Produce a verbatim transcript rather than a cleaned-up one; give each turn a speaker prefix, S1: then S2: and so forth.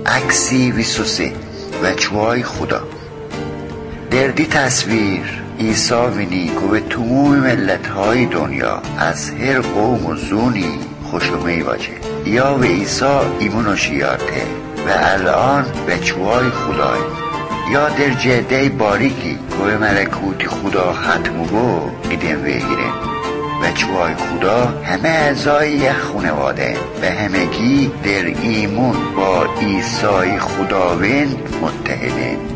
S1: عکسی بیست و سه وچوهای خدا. دردی تصویر عیسی وینی که به تموم ملت‌های دنیا از هر قوم و زونی خوشومی باشه یا به عیسی ایمون و شیاته و الان وچوهای خدای یا در جده باریکی که به ملکوت خدا ختم بو قدم بگیرن. وچوهای خدا همه اعضای یک خانواده و همگی در ایمون با عیسی خداوند متحدن.